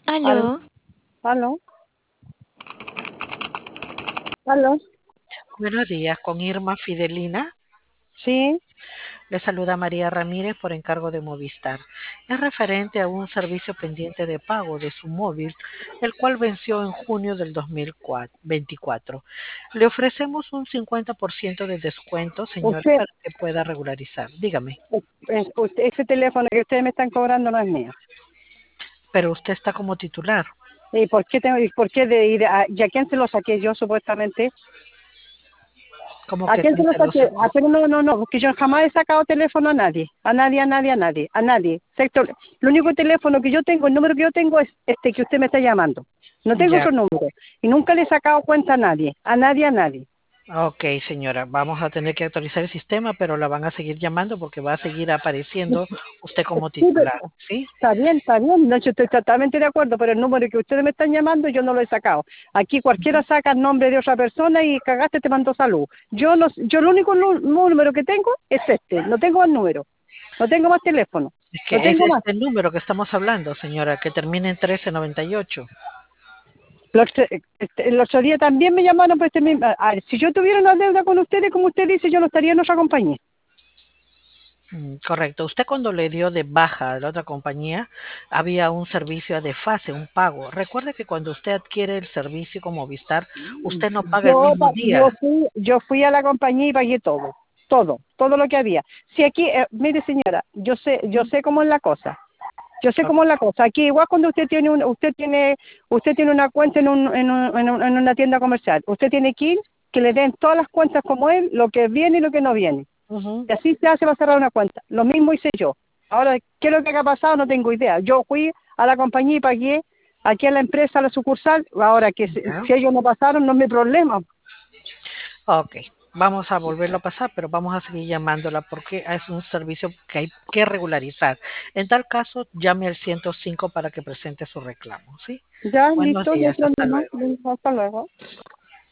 Al, Aló, aló, aló. Buenos días, con Irma Fidelina. Sí, Le saluda María Ramírez por encargo de Movistar. Es referente a un servicio pendiente de pago de su móvil, el cual venció en junio del 2024. Le ofrecemos un 50% de descuento, señora, usted, para que pueda regularizar. Dígame, ese teléfono que ustedes me están cobrando no es mío. pero usted está como titular. ¿Y por qué de ir y a quién se lo saqué yo supuestamente? ¿Cómo ¿A que quién se quién lo se lo saqué? sacó? Pero no, porque yo jamás he sacado teléfono a nadie, a nadie, a nadie, a nadie, a nadie. Sector, el único teléfono que yo tengo, el número que yo tengo es este que usted me está llamando. No tengo Ya. otro número. Y nunca le he sacado cuenta a nadie, a nadie, a nadie. Ok, señora, vamos a tener que actualizar el sistema, pero la van a seguir llamando porque va a seguir apareciendo usted como Sí, titular, ¿sí? está bien, no, yo estoy totalmente de acuerdo, pero el número que ustedes me están llamando yo no lo he sacado. Aquí cualquiera saca el nombre de otra persona y cagaste, te mandó salud. Yo no, yo el único número que tengo es este, no tengo más número, no tengo más teléfono, Es no que es tengo más. este número que estamos hablando, señora, que termina en 1398. El otro día también me llamaron por este mismo. Si yo tuviera una deuda con ustedes, como usted dice, yo no estaría en otra compañía. Correcto. Usted cuando le dio de baja a la otra compañía, había un servicio de fase, un pago. Recuerde que cuando usted adquiere el servicio como Movistar, usted no paga el mismo día. Yo fui a la compañía y pagué todo lo que había. Si aquí, mire señora, yo sé cómo es la cosa. Yo sé Ok. cómo es la cosa. Aquí igual cuando usted tiene una cuenta en una tienda comercial, usted tiene que ir que le den todas las cuentas como él, lo que viene y lo que no viene. Ujú. Y así se hace para cerrar una cuenta. Lo mismo hice yo. Ahora, ¿qué es lo que ha pasado? No tengo idea. Yo fui a la compañía y pagué aquí a la empresa, a la sucursal. Ahora, Ya. si ellos no pasaron, no es mi problema. Ok. Vamos a volverlo a pasar, pero vamos a seguir llamándola porque es un servicio que hay que regularizar. En tal caso, llame al 105 para que presente su reclamo, ¿sí? Ya, Buenos listo, no hay días, hasta problema. luego. Hasta luego.